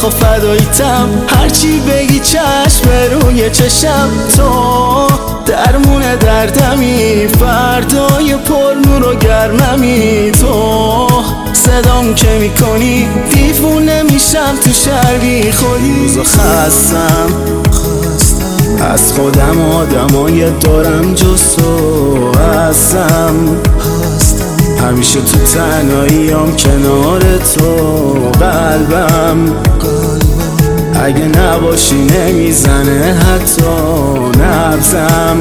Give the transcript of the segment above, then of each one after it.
فداییتم، هرچی بگی چشم روی چشم. تو درمون دردمی، فردای پر نور و گرممی. تو صدام که میکنی دیوونه میشم تو شهر بی خودی. روزا خستم از خودم، آدمای دارم جز تو هستم. همیشه تو تنهاییام کنار تو. قلبم اگه نباشی نمیزنه حتی نبضم.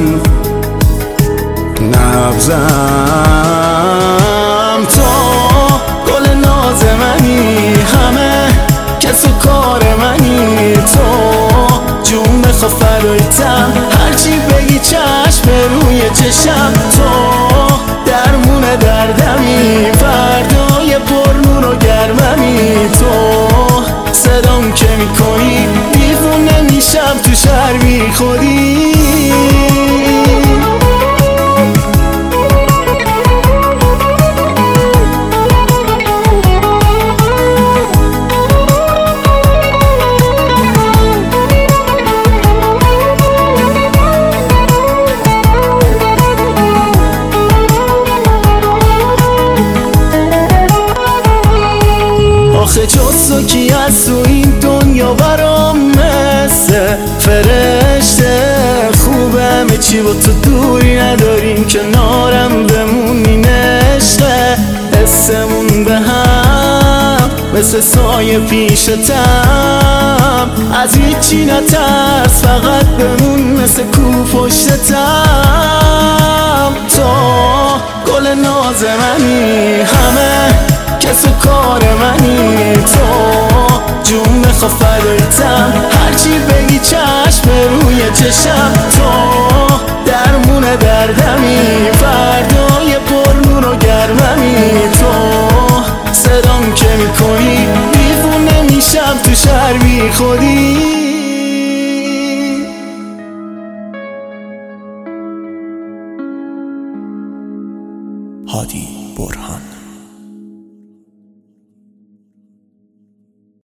تو گل ناز منی، همه کس و کار منی. تو جون بخوا فداییتم، هرچی بگی چشم روی چشم. تو درمون دردمی، فردای پر نور و گرممی. تو صدام که میکنی دیوونه میشم تو شهر بی خودی. آخه جز تو کی از تو این دنیا برام مثل فرشته خوبه. همه چی با تو دوری نداریم، کنارم بمونی نشته. حسمون به هم مثل سایه پیشتم، از هیچی نترس فقط بمون مثل کو پشتتم. تو گل ناز منی، همه کس و کار منی. تو جون بخوا فداییتم، هرچی بگی چشم روی چشم. تو درمون دردمی، فردای پر نور و گرممی. تو صدام که میکنی دیوونه میشم تو شهر بی خودی. هادی برهان.